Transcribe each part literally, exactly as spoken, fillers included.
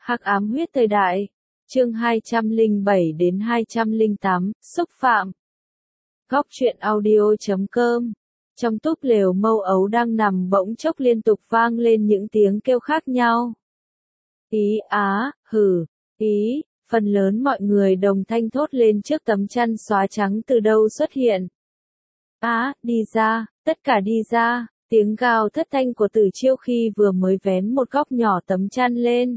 Hắc ám huyết thời đại. Chương hai trăm lẻ bảy đến hai trăm lẻ tám, xúc phạm. Góc truyện audio chấm com. Trong túp lều mâu ấu đang nằm bỗng chốc liên tục vang lên những tiếng kêu khác nhau. Ý á, hử, ý, phần lớn mọi người đồng thanh thốt lên trước tấm chăn xóa trắng từ đâu xuất hiện. Á, đi ra, tất cả đi ra, tiếng gào thất thanh của Tử Chiêu khi vừa mới vén một góc nhỏ tấm chăn lên.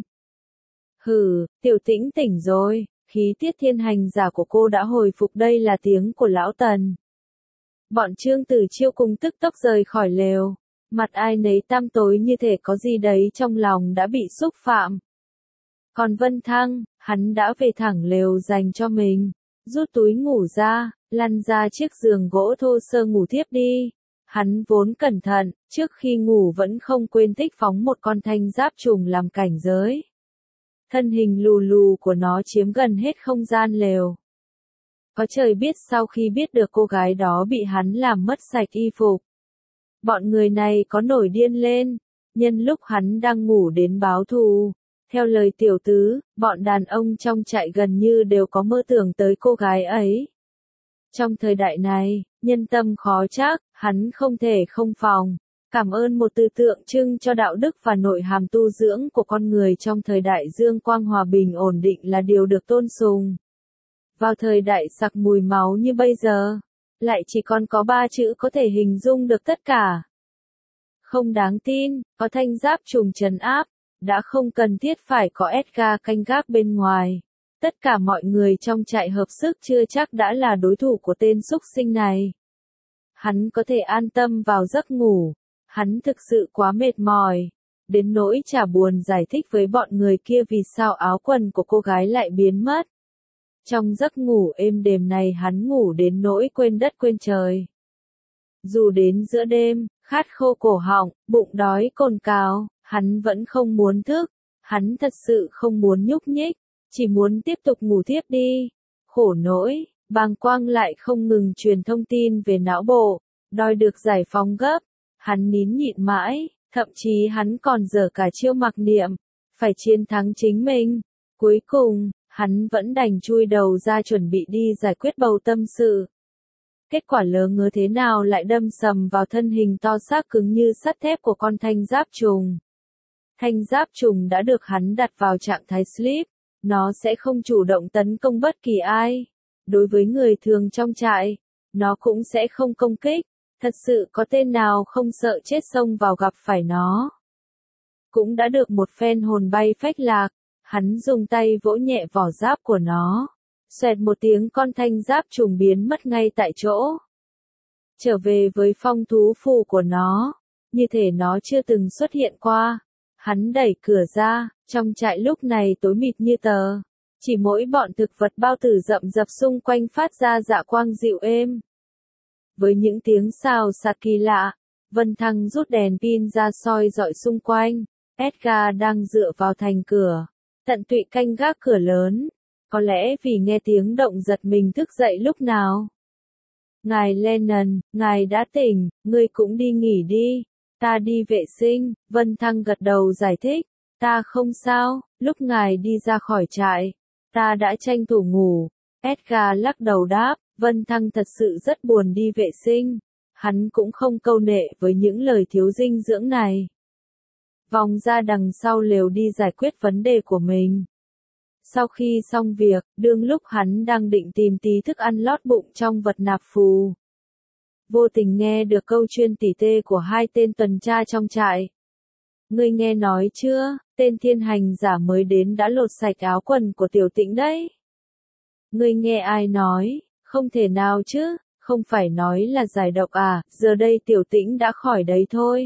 Hừ, Tiểu Tĩnh tỉnh rồi, khí tiết thiên hành giả của cô đã hồi phục, đây là tiếng của lão Tần. Bọn Trương Tử Chiêu cùng tức tốc rời khỏi lều, mặt ai nấy tăm tối như thể có gì đấy trong lòng đã bị xúc phạm. Còn Vân Thăng, hắn đã về thẳng lều dành cho mình, rút túi ngủ ra, lăn ra chiếc giường gỗ thô sơ ngủ thiếp đi. Hắn vốn cẩn thận, trước khi ngủ vẫn không quên tích phóng một con thanh giáp trùng làm cảnh giới. Thân hình lù lù của nó chiếm gần hết không gian lều. Có trời biết sau khi biết được cô gái đó bị hắn làm mất sạch y phục, bọn người này có nổi điên lên, nhân lúc hắn đang ngủ đến báo thù. Theo lời tiểu tứ, bọn đàn ông trong trại gần như đều có mơ tưởng tới cô gái ấy. Trong thời đại này, nhân tâm khó trắc, hắn không thể không phòng. Cảm ơn một từ tượng trưng cho đạo đức và nội hàm tu dưỡng của con người trong thời đại dương quang hòa bình ổn định là điều được tôn sùng. Vào thời đại sặc mùi máu như bây giờ, lại chỉ còn có ba chữ có thể hình dung được tất cả. Không đáng tin, có thanh giáp trùng trấn áp, đã không cần thiết phải có Edgar canh gác bên ngoài. Tất cả mọi người trong trại hợp sức chưa chắc đã là đối thủ của tên xúc sinh này. Hắn có thể an tâm vào giấc ngủ. Hắn thực sự quá mệt mỏi, đến nỗi chả buồn giải thích với bọn người kia vì sao áo quần của cô gái lại biến mất. Trong giấc ngủ êm đềm này hắn ngủ đến nỗi quên đất quên trời. Dù đến giữa đêm, khát khô cổ họng, bụng đói cồn cào, hắn vẫn không muốn thức. Hắn thật sự không muốn nhúc nhích, chỉ muốn tiếp tục ngủ tiếp đi. Khổ nỗi, bàng quang lại không ngừng truyền thông tin về não bộ, đòi được giải phóng gấp. Hắn nín nhịn mãi, thậm chí hắn còn dở cả chiêu mặc niệm, phải chiến thắng chính mình. Cuối cùng, hắn vẫn đành chui đầu ra chuẩn bị đi giải quyết bầu tâm sự. Kết quả lỡ ngớ thế nào lại đâm sầm vào thân hình to xác cứng như sắt thép của con thanh giáp trùng. Thanh giáp trùng đã được hắn đặt vào trạng thái sleep, nó sẽ không chủ động tấn công bất kỳ ai. Đối với người thường trong trại, nó cũng sẽ không công kích. Thật sự có tên nào không sợ chết xông vào gặp phải nó. Cũng đã được một phen hồn bay phách lạc, hắn dùng tay vỗ nhẹ vỏ giáp của nó. Xoẹt một tiếng con thanh giáp trùng biến mất ngay tại chỗ. Trở về với phong thú phù của nó, như thể nó chưa từng xuất hiện qua. Hắn đẩy cửa ra, trong trại lúc này tối mịt như tờ. Chỉ mỗi bọn thực vật bao tử rậm rập xung quanh phát ra dạ quang dịu êm. Với những tiếng xào xạc kỳ lạ, Vân Thăng rút đèn pin ra soi dọi xung quanh. Edgar đang dựa vào thành cửa, tận tụy canh gác cửa lớn. Có lẽ vì nghe tiếng động giật mình thức dậy lúc nào. Ngài Lennon, ngài đã tỉnh, ngươi cũng đi nghỉ đi. Ta đi vệ sinh, Vân Thăng gật đầu giải thích. Ta không sao, lúc ngài đi ra khỏi trại, ta đã tranh thủ ngủ. Edgar lắc đầu đáp. Vân Thăng thật sự rất buồn đi vệ sinh, hắn cũng không câu nệ với những lời thiếu dinh dưỡng này. Vòng ra đằng sau lều đi giải quyết vấn đề của mình. Sau khi xong việc, đương lúc hắn đang định tìm tí thức ăn lót bụng trong vật nạp phù, vô tình nghe được câu chuyên tỉ tê của hai tên tuần tra trong trại. Ngươi nghe nói chưa, tên thiên hành giả mới đến đã lột sạch áo quần của Tiểu Tĩnh đấy. Ngươi nghe ai nói? Không thể nào chứ, không phải nói là giải độc à, giờ đây Tiểu Tĩnh đã khỏi đấy thôi.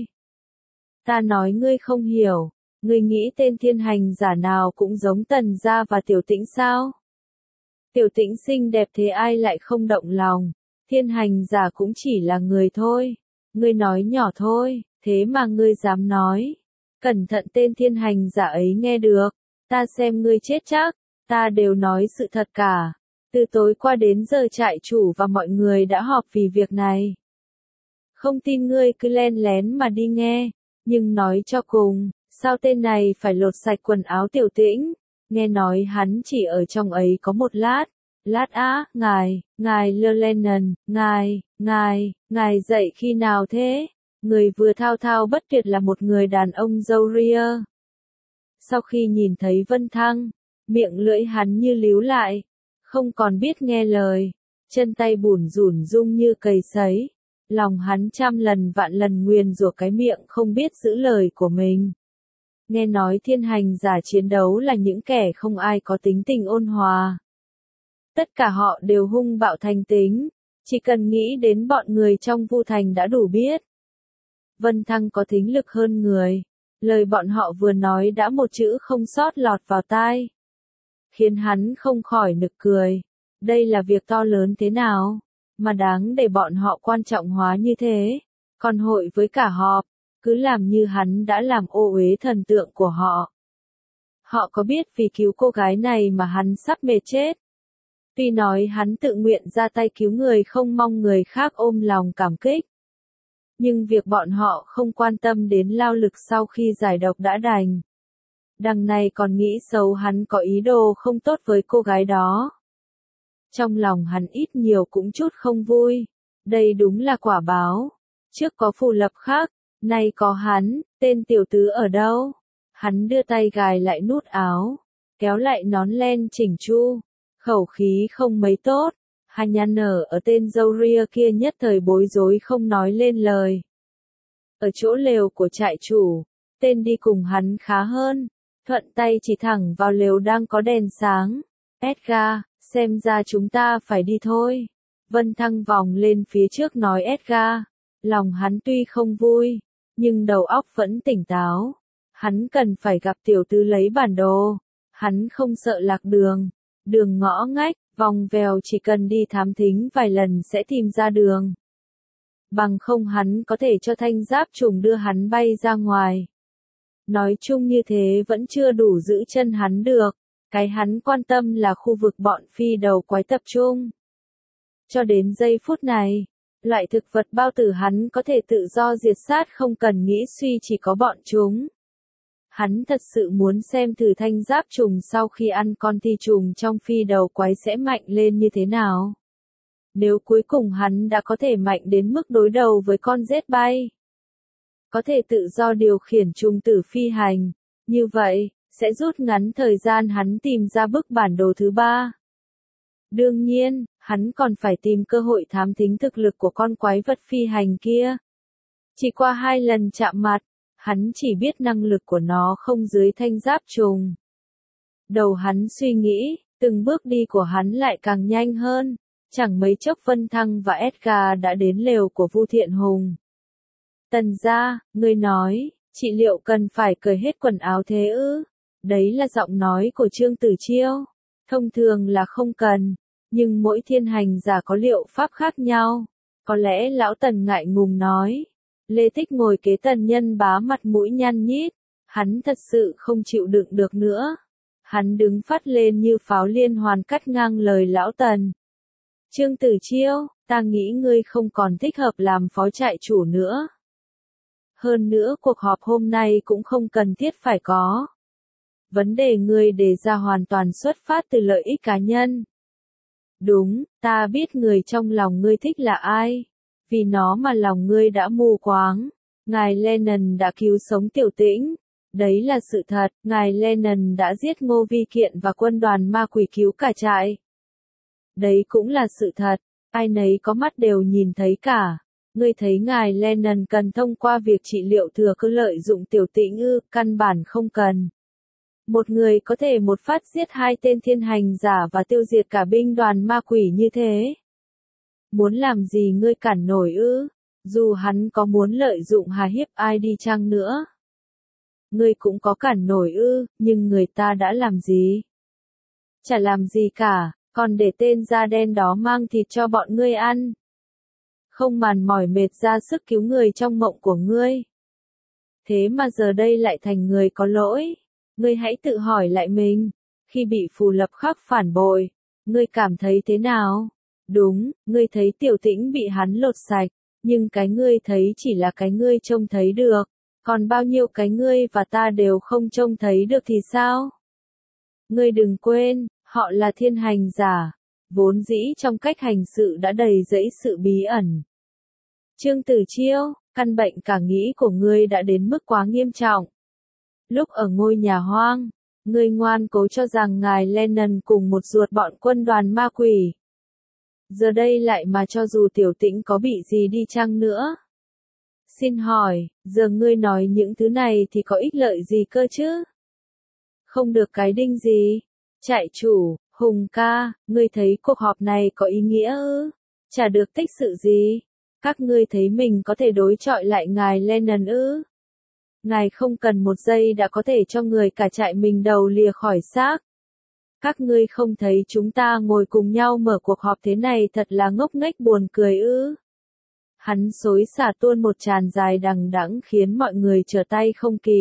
Ta nói ngươi không hiểu, ngươi nghĩ tên thiên hành giả nào cũng giống Tần gia và Tiểu Tĩnh sao? Tiểu Tĩnh xinh đẹp thế ai lại không động lòng, thiên hành giả cũng chỉ là người thôi. Ngươi nói nhỏ thôi, thế mà ngươi dám nói. Cẩn thận tên thiên hành giả ấy nghe được, ta xem ngươi chết chắc, ta đều nói sự thật cả. Từ tối qua đến giờ trại chủ và mọi người đã họp vì việc này. Không tin ngươi cứ len lén mà đi nghe, nhưng nói cho cùng, Sao tên này phải lột sạch quần áo Tiểu Tĩnh? Nghe nói hắn chỉ ở trong ấy có một lát. Lát á, ngài, ngài Llewellyn, ngài, ngài, ngài dậy khi nào thế? Người vừa thao thao bất tuyệt là một người đàn ông râu ria. Sau khi nhìn thấy Vân Thăng, miệng lưỡi hắn như líu lại, không còn biết nghe lời, chân tay bủn rủn rung như cầy sấy. Lòng hắn trăm lần vạn lần nguyền rủa cái miệng không biết giữ lời của mình. Nghe nói thiên hành giả chiến đấu là những kẻ không ai có tính tình ôn hòa. Tất cả họ đều hung bạo thành tính, chỉ cần nghĩ đến bọn người trong Vu Thành đã đủ biết. Vân Thăng có thính lực hơn người, lời bọn họ vừa nói đã một chữ không sót lọt vào tai. Khiến hắn không khỏi nực cười, đây là việc to lớn thế nào, mà đáng để bọn họ quan trọng hóa như thế, còn hội với cả họp, cứ làm như hắn đã làm ô uế thần tượng của họ. Họ có biết vì cứu cô gái này mà hắn sắp mệt chết. Tuy nói hắn tự nguyện ra tay cứu người không mong người khác ôm lòng cảm kích. Nhưng việc bọn họ không quan tâm đến lao lực sau khi giải độc đã đành. Đằng này còn nghĩ xấu hắn có ý đồ không tốt với cô gái đó. Trong lòng hắn ít nhiều cũng chút không vui. Đây đúng là quả báo. Trước có Phù Lập khác, nay có hắn, tên tiểu tứ ở đâu? Hắn đưa tay gài lại nút áo, kéo lại nón len chỉnh chu, khẩu khí không mấy tốt. Hai nhăn nở ở tên râu ria kia nhất thời bối rối không nói lên lời. Ở chỗ lều của trại chủ, tên đi cùng hắn khá hơn, thuận tay chỉ thẳng vào lều đang có đèn sáng. Edgar, xem ra chúng ta phải đi thôi. Vân Thăng vòng lên phía trước nói Edgar. Lòng hắn tuy không vui, nhưng đầu óc vẫn tỉnh táo. Hắn cần phải gặp tiểu tứ lấy bản đồ. Hắn không sợ lạc đường, đường ngõ ngách, vòng vèo chỉ cần đi thám thính vài lần sẽ tìm ra đường. Bằng không hắn có thể cho thanh giáp trùng đưa hắn bay ra ngoài. Nói chung như thế vẫn chưa đủ giữ chân hắn được. Cái hắn quan tâm là khu vực bọn phi đầu quái tập trung. Cho đến giây phút này, loại thực vật bao tử hắn có thể tự do diệt sát không cần nghĩ suy chỉ có bọn chúng. Hắn thật sự muốn xem thử thanh giáp trùng sau khi ăn con thi trùng trong phi đầu quái sẽ mạnh lên như thế nào. Nếu cuối cùng hắn đã có thể mạnh đến mức đối đầu với con rết bay, có thể tự do điều khiển trùng tử phi hành, như vậy, sẽ rút ngắn thời gian hắn tìm ra bức bản đồ thứ ba. Đương nhiên, hắn còn phải tìm cơ hội thám thính thực lực của con quái vật phi hành kia. Chỉ qua hai lần chạm mặt, hắn chỉ biết năng lực của nó không dưới thanh giáp trùng. Đầu hắn suy nghĩ, từng bước đi của hắn lại càng nhanh hơn. Chẳng mấy chốc Vân Thăng và Edgar đã đến lều của Vu Thiện Hùng. Tần gia, ngươi nói, chị liệu cần phải cởi hết quần áo thế ư? Đấy là giọng nói của Trương Tử Chiêu. Thông thường là không cần, nhưng mỗi thiên hành giả có liệu pháp khác nhau. Có lẽ lão Tần ngại ngùng nói. Lê Thích ngồi kế Tần Nhân Bá mặt mũi nhăn nhít. Hắn thật sự không chịu đựng được nữa. Hắn đứng phát lên như pháo liên hoàn cắt ngang lời lão Tần. Trương Tử Chiêu, ta nghĩ ngươi không còn thích hợp làm phó trại chủ nữa. Hơn nữa cuộc họp hôm nay cũng không cần thiết phải có. Vấn đề ngươi đề ra hoàn toàn xuất phát từ lợi ích cá nhân. Đúng, ta biết người trong lòng ngươi thích là ai. Vì nó mà lòng ngươi đã mù quáng. Ngài Lennon đã cứu sống Tiểu Tĩnh. Đấy là sự thật, ngài Lennon đã giết Ngô Vi Kiện và quân đoàn ma quỷ cứu cả trại. Đấy cũng là sự thật, ai nấy có mắt đều nhìn thấy cả. Ngươi thấy ngài Lennon cần thông qua việc trị liệu thừa cơ lợi dụng Tiểu Tĩnh ư, căn bản không cần. Một người có thể một phát giết hai tên thiên hành giả và tiêu diệt cả binh đoàn ma quỷ như thế. Muốn làm gì ngươi cản nổi ư, dù hắn có muốn lợi dụng hà hiếp ai đi chăng nữa. Ngươi cũng có cản nổi ư, nhưng người ta đã làm gì? Chả làm gì cả, còn để tên da đen đó mang thịt cho bọn ngươi ăn. Không màn mỏi mệt ra sức cứu người trong mộng của ngươi. Thế mà giờ đây lại thành người có lỗi. Ngươi hãy tự hỏi lại mình, khi bị Phù Lập Khắc phản bội, ngươi cảm thấy thế nào? Đúng, ngươi thấy Tiểu Tĩnh bị hắn lột sạch, nhưng cái ngươi thấy chỉ là cái ngươi trông thấy được, Còn bao nhiêu cái ngươi và ta đều không trông thấy được thì sao? Ngươi đừng quên, họ là thiên hành giả, vốn dĩ trong cách hành sự đã đầy rẫy sự bí ẩn. Trương Tử Chiêu, căn bệnh cả nghĩ của ngươi đã đến mức quá nghiêm trọng. Lúc ở ngôi nhà hoang, ngươi ngoan cố cho rằng ngài Lennon cùng một ruột bọn quân đoàn ma quỷ. Giờ đây lại mà cho dù Tiểu Tĩnh có bị gì đi chăng nữa. Xin hỏi, giờ ngươi nói những thứ này thì có ích lợi gì cơ chứ? Không được cái đinh gì. Trại chủ, Hùng ca, ngươi thấy cuộc họp này có ý nghĩa ư? Chả được tích sự gì. Các ngươi thấy mình có thể đối chọi lại ngài Lennon ư? Ngài không cần một giây đã có thể cho người cả trại mình đầu lìa khỏi xác. Các ngươi không thấy chúng ta ngồi cùng nhau mở cuộc họp thế này thật là ngốc nghếch buồn cười ư? Hắn xối xả tuôn một tràn dài đằng đẵng khiến mọi người trở tay không kịp.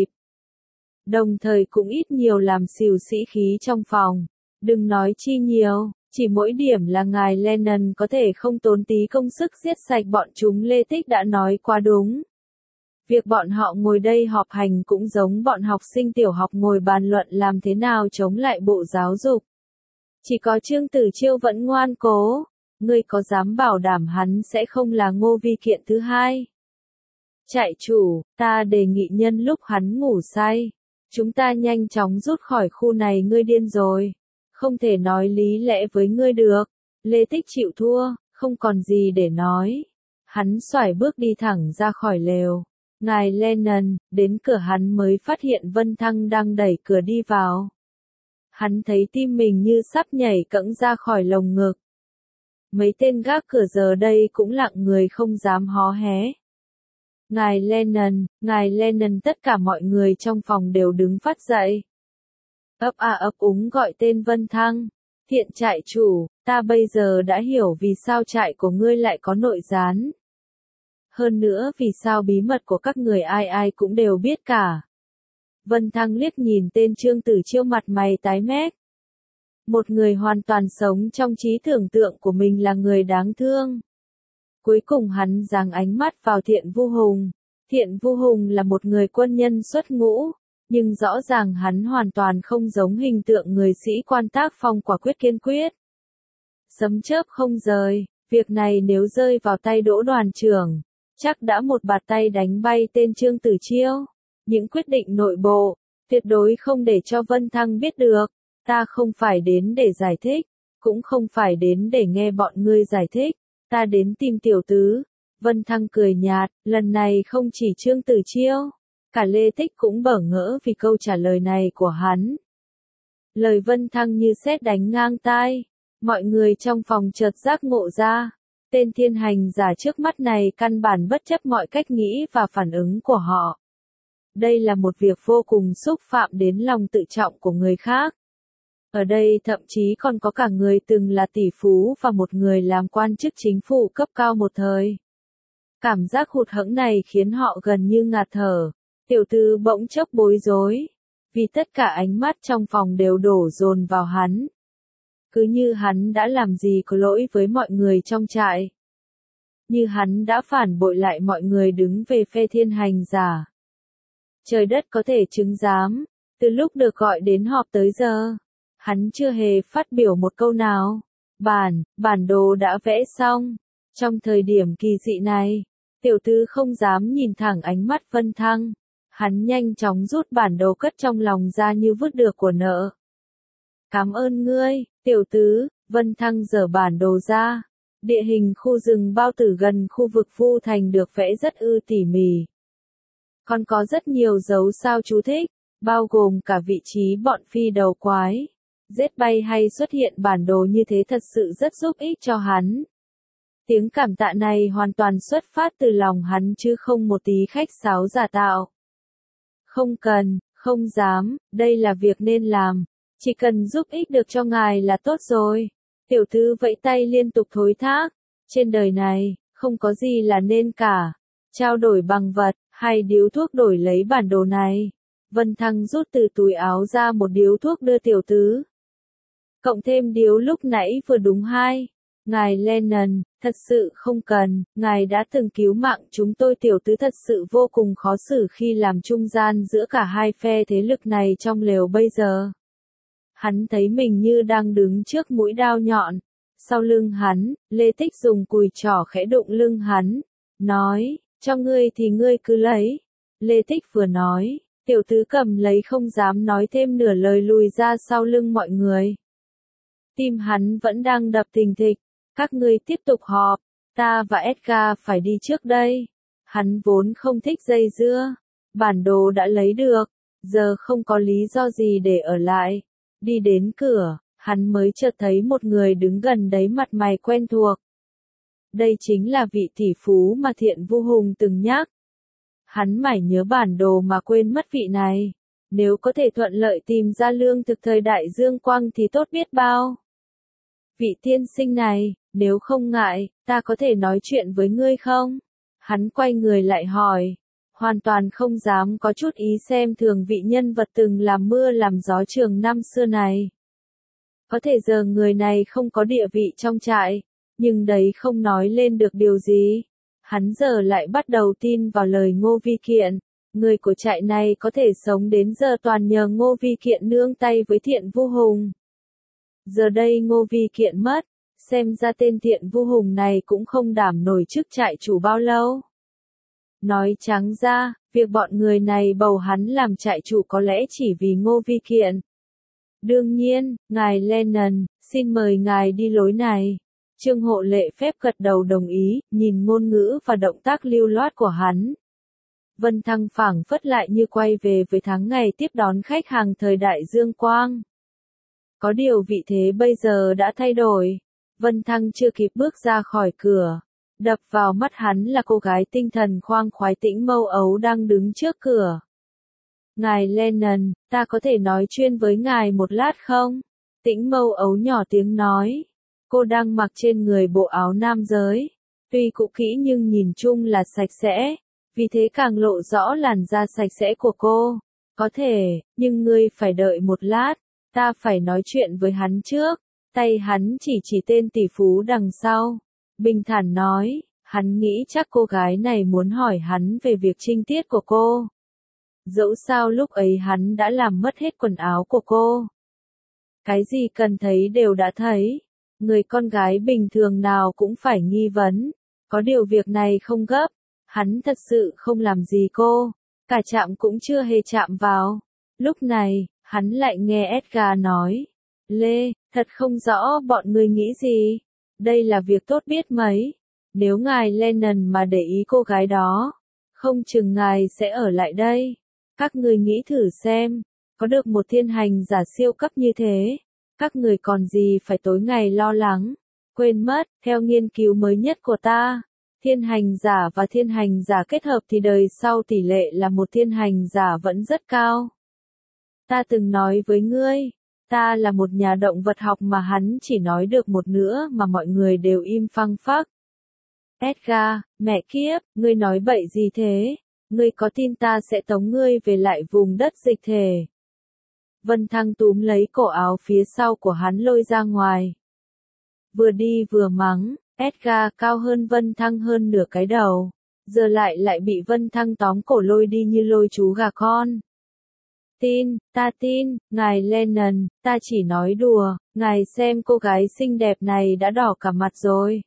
Đồng thời cũng ít nhiều làm xìu sĩ khí trong phòng. Đừng nói chi nhiều, chỉ mỗi điểm là ngài Lennon có thể không tốn tí công sức giết sạch bọn chúng Lê Tích đã nói quá đúng. Việc bọn họ ngồi đây họp hành cũng giống bọn học sinh tiểu học ngồi bàn luận làm thế nào chống lại bộ giáo dục. Chỉ có Trương Tử Chiêu vẫn ngoan cố. Ngươi có dám bảo đảm hắn sẽ không là Ngô Vi Kiện thứ hai? Trại chủ, ta đề nghị nhân lúc hắn ngủ say, chúng ta nhanh chóng rút khỏi khu này. Ngươi điên rồi. Không thể nói lý lẽ với ngươi được. Lê Tích chịu thua, không còn gì để nói. Hắn xoải bước đi thẳng ra khỏi lều. Ngài Lennon, đến cửa hắn mới phát hiện Vân Thăng đang đẩy cửa đi vào. Hắn thấy tim mình như sắp nhảy cẫng ra khỏi lồng ngực. Mấy tên gác cửa giờ đây cũng lặng người không dám hó hé. Ngài Lennon, ngài Lennon, tất cả mọi người trong phòng đều đứng phát dậy. Ấp a ấp úng gọi tên Vân Thăng. Thiện trại chủ, ta bây giờ đã hiểu vì sao trại của ngươi lại có nội gián. Hơn nữa vì sao bí mật của các người ai ai cũng đều biết cả. Vân Thăng liếc nhìn tên Trương Tử Chiêu, mặt mày tái mét. Một người hoàn toàn sống trong trí tưởng tượng của mình là người đáng thương. Cuối cùng hắn giáng ánh mắt vào Thiện Vu Hùng. Thiện Vu Hùng là một người quân nhân xuất ngũ, nhưng rõ ràng hắn hoàn toàn không giống hình tượng người sĩ quan tác phong quả quyết kiên quyết. Sấm chớp không rời, việc này nếu rơi vào tay Đỗ đoàn trưởng, chắc đã một bạt tay đánh bay tên Trương Tử Chiêu. Những quyết định nội bộ, tuyệt đối không để cho Vân Thăng biết được. Ta không phải đến để giải thích, cũng không phải đến để nghe bọn ngươi giải thích. Ta đến tìm tiểu tứ. Vân Thăng cười nhạt, lần này không chỉ Trương Tử Chiêu, cả Lê Tích cũng bỡ ngỡ vì câu trả lời này của hắn. Lời Vân Thăng như sét đánh ngang tai. Mọi người trong phòng chợt giác ngộ ra. Tên thiên hành giả trước mắt này căn bản bất chấp mọi cách nghĩ và phản ứng của họ. Đây là một việc vô cùng xúc phạm đến lòng tự trọng của người khác. Ở đây thậm chí còn có cả người từng là tỷ phú và một người làm quan chức chính phủ cấp cao một thời. Cảm giác hụt hẫng này khiến họ gần như ngạt thở. Tiểu tư bỗng chốc bối rối, vì tất cả ánh mắt trong phòng đều đổ dồn vào hắn. Cứ như hắn đã làm gì có lỗi với mọi người trong trại. Như hắn đã phản bội lại mọi người đứng về phe thiên hành giả. Trời đất có thể chứng giám, từ lúc được gọi đến họp tới giờ, hắn chưa hề phát biểu một câu nào. Bản, bản đồ đã vẽ xong. Trong thời điểm kỳ dị này, tiểu tư không dám nhìn thẳng ánh mắt Vân Thăng. Hắn nhanh chóng rút bản đồ cất trong lòng ra như vứt được của nợ. Cảm ơn ngươi, tiểu tứ. Vân Thăng giở bản đồ ra. Địa hình khu rừng bao tử gần khu vực Vu Thành được vẽ rất ư tỉ mỉ. Còn có rất nhiều dấu sao chú thích, bao gồm cả vị trí bọn phi đầu quái. Rết bay hay xuất hiện bản đồ như thế thật sự rất giúp ích cho hắn. Tiếng cảm tạ này hoàn toàn xuất phát từ lòng hắn chứ không một tí khách sáo giả tạo. Không cần, không dám, đây là việc nên làm. Chỉ cần giúp ích được cho ngài là tốt rồi. Tiểu thư vẫy tay liên tục thối thác. Trên đời này, không có gì là nên cả. Trao đổi bằng vật, hay điếu thuốc đổi lấy bản đồ này. Vân Thăng rút từ túi áo ra một điếu thuốc đưa tiểu tứ. Cộng thêm điếu lúc nãy vừa đúng hai. Ngài Lennon, Thật sự không cần, ngài đã từng cứu mạng chúng tôi, tiểu tứ thật sự vô cùng khó xử khi làm trung gian giữa cả hai phe thế lực này trong lều bây giờ. Hắn thấy mình như đang đứng trước mũi đao nhọn. Sau lưng hắn, Lê Tích dùng cùi trỏ khẽ đụng lưng hắn, nói, cho ngươi thì ngươi cứ lấy. Lê Tích vừa nói, tiểu tứ cầm lấy không dám nói thêm nửa lời lùi ra sau lưng mọi người. Tim hắn vẫn đang đập thình thịch, các ngươi tiếp tục họp, ta và Edgar phải đi trước đây. Hắn vốn không thích dây dưa, bản đồ đã lấy được, giờ không có lý do gì để ở lại. Đi đến cửa, hắn mới chợt thấy một người đứng gần đấy mặt mày quen thuộc. Đây chính là vị tỷ phú mà Thiện Vu Hùng từng nhắc. Hắn mải nhớ bản đồ mà quên mất vị này. Nếu có thể thuận lợi tìm ra lương thực thời đại Dương Quang thì tốt biết bao. Vị tiên sinh này, nếu không ngại, ta có thể nói chuyện với ngươi không? Hắn quay người lại hỏi. Hoàn toàn không dám có chút ý xem thường vị nhân vật từng làm mưa làm gió trường năm xưa này. Có thể giờ người này không có địa vị trong trại, nhưng đấy không nói lên được điều gì. Hắn giờ lại bắt đầu tin vào lời Ngô Vi Kiện. Người của trại này có thể sống đến giờ toàn nhờ Ngô Vi Kiện nương tay với Thiện Vu Hùng. Giờ đây Ngô Vi Kiện mất, xem ra tên Thiện Vu Hùng này cũng không đảm nổi chức trại chủ bao lâu. Nói trắng ra, việc bọn người này bầu hắn làm trại chủ có lẽ chỉ vì Ngô Vi Kiện. Đương nhiên, ngài Lennon, xin mời ngài đi lối này. Trương Hộ lễ phép gật đầu đồng ý, nhìn ngôn ngữ và động tác lưu loát của hắn. Vân Thăng phảng phất lại như quay về với tháng ngày tiếp đón khách hàng thời đại Dương Quang. Có điều vị thế bây giờ đã thay đổi. Vân Thăng chưa kịp bước ra khỏi cửa. Đập vào mắt hắn là cô gái tinh thần khoang khoái Tĩnh Mâu Ấu đang đứng trước cửa. Ngài Lennon, ta có thể nói chuyện với ngài một lát không? Tĩnh Mâu Ấu nhỏ tiếng nói. Cô đang mặc trên người bộ áo nam giới. Tuy cũ kỹ nhưng nhìn chung là sạch sẽ. Vì thế càng lộ rõ làn da sạch sẽ của cô. Có thể, nhưng ngươi phải đợi một lát. Ta phải nói chuyện với hắn trước. Tay hắn chỉ chỉ tên tỷ phú đằng sau. Bình thản nói, hắn nghĩ chắc cô gái này muốn hỏi hắn về việc trinh tiết của cô. Dẫu sao lúc ấy hắn đã làm mất hết quần áo của cô. Cái gì cần thấy đều đã thấy. Người con gái bình thường nào cũng phải nghi vấn. Có điều việc này không gấp. Hắn thật sự không làm gì cô. Cả chạm cũng chưa hề chạm vào. Lúc này, hắn lại nghe Edgar nói. Lê, thật không rõ bọn ngươi nghĩ gì. Đây là việc tốt biết mấy. Nếu ngài Lennon mà để ý cô gái đó, không chừng ngài sẽ ở lại đây. Các người nghĩ thử xem, có được một thiên hành giả siêu cấp như thế, các người còn gì phải tối ngày lo lắng. Quên mất, theo nghiên cứu mới nhất của ta, thiên hành giả và thiên hành giả kết hợp thì đời sau tỷ lệ là một thiên hành giả vẫn rất cao. Ta từng nói với ngươi, ta là một nhà động vật học mà hắn chỉ nói được một nửa mà mọi người đều im phăng phắc. Edgar, mẹ kiếp, ngươi nói bậy gì thế? Ngươi có tin ta sẽ tống ngươi về lại vùng đất dịch thể? Vân Thăng túm lấy cổ áo phía sau của hắn lôi ra ngoài. Vừa đi vừa mắng, Edgar cao hơn Vân Thăng hơn nửa cái đầu. Giờ lại lại bị Vân Thăng tóm cổ lôi đi như lôi chú gà con. Tin, ta tin, ngài Lennon, ta chỉ nói đùa, ngài xem cô gái xinh đẹp này đã đỏ cả mặt rồi.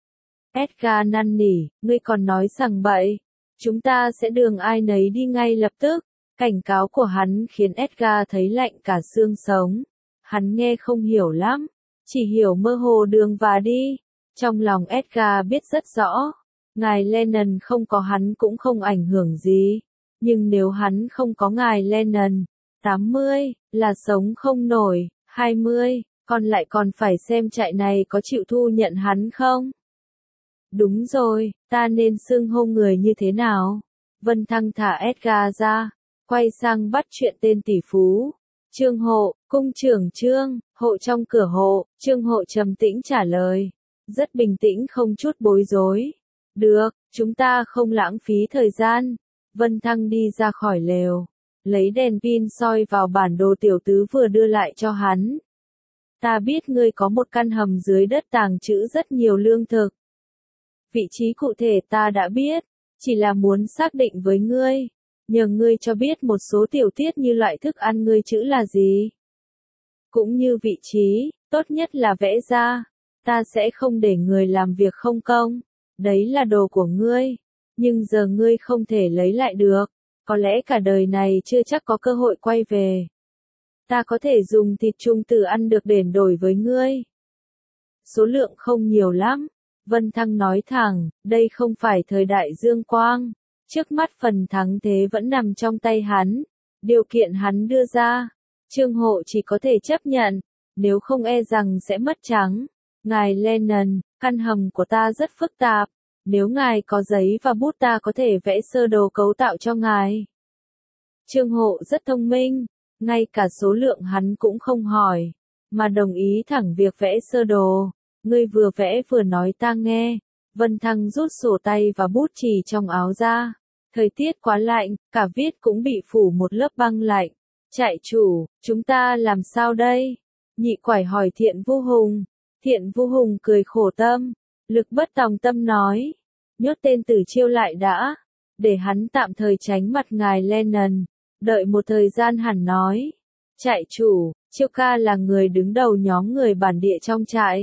Edgar năn nỉ, ngươi còn nói rằng bậy, chúng ta sẽ đường ai nấy đi ngay lập tức. Cảnh cáo của hắn khiến Edgar thấy lạnh cả xương sống. Hắn nghe không hiểu lắm, chỉ hiểu mơ hồ đường và đi. Trong lòng Edgar biết rất rõ, ngài Lennon không có hắn cũng không ảnh hưởng gì. Nhưng nếu hắn không có ngài Lennon, tám mươi, là sống không nổi, hai mươi, còn lại còn phải xem trại này có chịu thu nhận hắn không? Đúng rồi, ta nên xưng hô người như thế nào? Vân Thăng thả Edgar ra, quay sang bắt chuyện tên tỷ phú. Trương Hộ, cung trưởng Trương, hộ trong cửa hộ, Trương Hộ trầm tĩnh trả lời. Rất bình tĩnh không chút bối rối. Được, chúng ta không lãng phí thời gian. Vân Thăng đi ra khỏi lều, lấy đèn pin soi vào bản đồ tiểu tứ vừa đưa lại cho hắn. Ta biết ngươi có một căn hầm dưới đất tàng trữ rất nhiều lương thực. Vị trí cụ thể ta đã biết, chỉ là muốn xác định với ngươi, nhờ ngươi cho biết một số tiểu tiết như loại thức ăn ngươi chữ là gì. Cũng như vị trí, tốt nhất là vẽ ra, ta sẽ không để người làm việc không công, đấy là đồ của ngươi, nhưng giờ ngươi không thể lấy lại được, có lẽ cả đời này chưa chắc có cơ hội quay về. Ta có thể dùng thịt trung tử ăn được đền đổi với ngươi. Số lượng không nhiều lắm, Vân Thăng nói thẳng, đây không phải thời đại dương quang, trước mắt phần thắng thế vẫn nằm trong tay hắn, điều kiện hắn đưa ra, Trương Hộ chỉ có thể chấp nhận, nếu không e rằng sẽ mất trắng. Ngài Lennon, căn hầm của ta rất phức tạp, nếu ngài có giấy và bút ta có thể vẽ sơ đồ cấu tạo cho ngài. Trương Hộ rất thông minh, ngay cả số lượng hắn cũng không hỏi, mà đồng ý thẳng việc vẽ sơ đồ. Ngươi vừa vẽ vừa nói ta nghe. Vân Thăng rút sổ tay và bút chì trong áo ra. Thời tiết quá lạnh, cả viết cũng bị phủ một lớp băng lạnh. Trại chủ, chúng ta làm sao đây? Nhị quải hỏi Thiện Vu Hùng. Thiện Vu Hùng cười khổ tâm. Lực bất tòng tâm nói. Nhốt tên Tử Chiêu lại đã. Để hắn tạm thời tránh mặt ngài Lennon. Đợi một thời gian hẳn nói. Trại chủ, Chiêu ca là người đứng đầu nhóm người bản địa trong trại.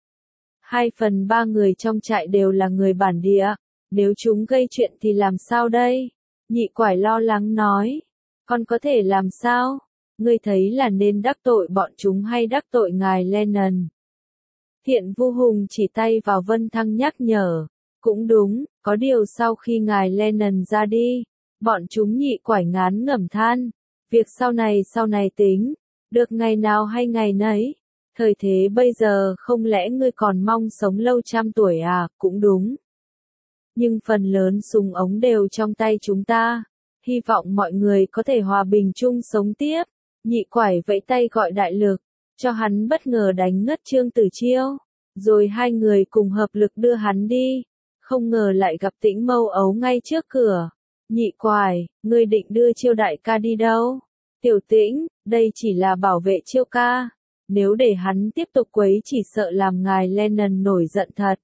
Hai phần ba người trong trại đều là người bản địa. Nếu chúng gây chuyện thì làm sao đây? Nhị quải lo lắng nói. Con có thể làm sao? Ngươi thấy là nên đắc tội bọn chúng hay đắc tội ngài Lennon? Thiện Vu Hùng chỉ tay vào Vân Thăng nhắc nhở. Cũng đúng, có điều sau khi ngài Lennon ra đi, bọn chúng nhị quải ngán ngẩm than. Việc sau này sau này tính, được ngày nào hay ngày nấy. Thời thế bây giờ không lẽ ngươi còn mong sống lâu trăm tuổi à, cũng đúng. Nhưng phần lớn súng ống đều trong tay chúng ta. Hy vọng mọi người có thể hòa bình chung sống tiếp. Nhị quải vẫy tay gọi đại lực, cho hắn bất ngờ đánh ngất Trương Tử Chiêu. Rồi hai người cùng hợp lực đưa hắn đi. Không ngờ lại gặp Tĩnh Mâu Ấu ngay trước cửa. Nhị quải, ngươi định đưa Chiêu đại ca đi đâu? Tiểu Tĩnh, đây chỉ là bảo vệ Chiêu ca. Nếu để hắn tiếp tục quấy chỉ sợ làm ngài Lennon nổi giận thật.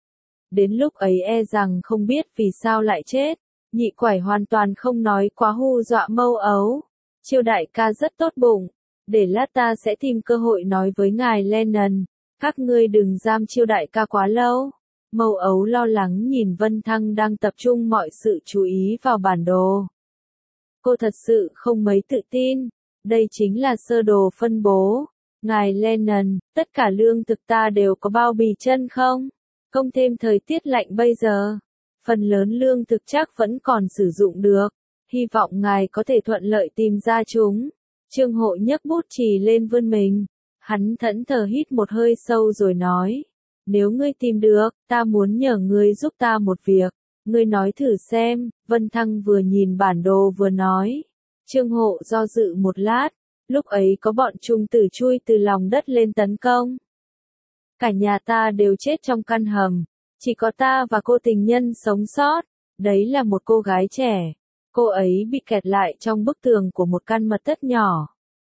Đến lúc ấy e rằng không biết vì sao lại chết. Nhị quải hoàn toàn không nói quá hu dọa Mâu Ấu. Chiêu đại ca rất tốt bụng. Để lát ta sẽ tìm cơ hội nói với ngài Lennon. Các ngươi đừng giam Chiêu đại ca quá lâu. Mâu Ấu lo lắng nhìn Vân Thăng đang tập trung mọi sự chú ý vào bản đồ. Cô thật sự không mấy tự tin. Đây chính là sơ đồ phân bố. Ngài Lennon, tất cả lương thực ta đều có bao bì chân không? Không thêm thời tiết lạnh bây giờ. Phần lớn lương thực chắc vẫn còn sử dụng được. Hy vọng ngài có thể thuận lợi tìm ra chúng. Trương Hộ nhấc bút chì lên vươn mình. Hắn thẫn thờ hít một hơi sâu rồi nói. Nếu ngươi tìm được, ta muốn nhờ ngươi giúp ta một việc. Ngươi nói thử xem. Vân Thăng vừa nhìn bản đồ vừa nói. Trương Hộ do dự một lát. Lúc ấy có bọn trung tử chui từ lòng đất lên tấn công. Cả nhà ta đều chết trong căn hầm. Chỉ có ta và cô tình nhân sống sót. Đấy là một cô gái trẻ. Cô ấy bị kẹt lại trong bức tường của một căn mật thất nhỏ.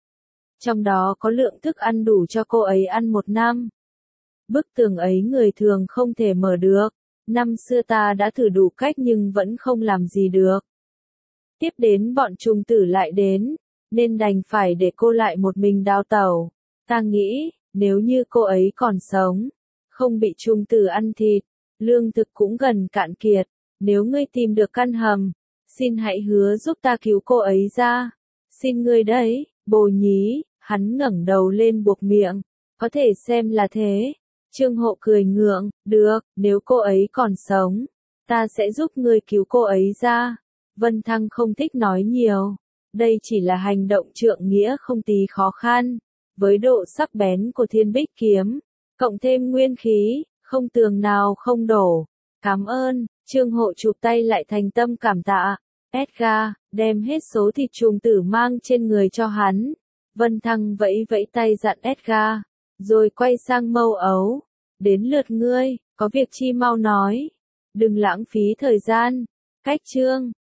Trong đó có lượng thức ăn đủ cho cô ấy ăn một năm. Bức tường ấy người thường không thể mở được. Năm xưa ta đã thử đủ cách nhưng vẫn không làm gì được. Tiếp đến bọn trung tử lại đến. Nên đành phải để cô lại một mình đào tẩu. Ta nghĩ, nếu như cô ấy còn sống, không bị trung tử ăn thịt, lương thực cũng gần cạn kiệt. Nếu ngươi tìm được căn hầm, xin hãy hứa giúp ta cứu cô ấy ra. Xin ngươi đấy, Bồ Nhí. Hắn ngẩng đầu lên buộc miệng. Có thể xem là thế. Trương Hộ cười ngượng. Được, nếu cô ấy còn sống, ta sẽ giúp ngươi cứu cô ấy ra. Vân Thăng không thích nói nhiều. Đây chỉ là hành động trượng nghĩa không tí khó khăn. Với độ sắc bén của thiên bích kiếm, cộng thêm nguyên khí, không tường nào không đổ. Cảm ơn. Trương Hộ chụp tay lại thành tâm cảm tạ. Edgar, đem hết số thịt trùng tử mang trên người cho hắn. Vân Thăng vẫy vẫy tay dặn Edgar, rồi quay sang Mâu Ấu. Đến lượt ngươi, có việc chi mau nói. Đừng lãng phí thời gian. Cách chương